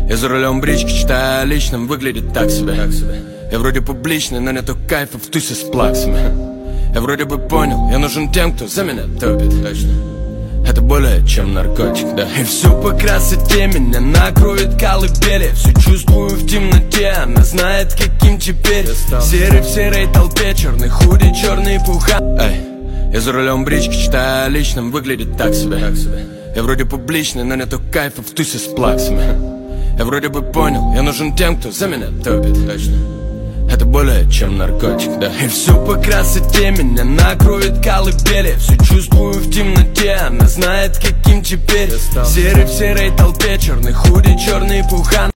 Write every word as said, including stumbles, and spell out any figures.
Я за рулем брички, читаю о личном, выглядит так себе. Я вроде публичный, но нету кайфа в тусе с плаксами. Я вроде бы понял, я нужен тем, кто за меня топит. Точно. Это более чем наркотик, да. И всю по красоте меня накроет колыбели. Все чувствую в темноте, она знает, каким теперь. Серый в серой толпе, черный худи, черный пуха. Эй, я за рулем брички, читаю о личном, выглядит так себе. Я вроде публичный, но нету кайфа в тусе с плаксами. Я вроде бы понял, я нужен тем, кто за меня топит. Точно. Это более чем наркотик, да. И все по красоте меня накроет колыбели. Все чувствую в темноте, она знает, каким теперь. Серый в серой толпе, черный худи, черный пухан.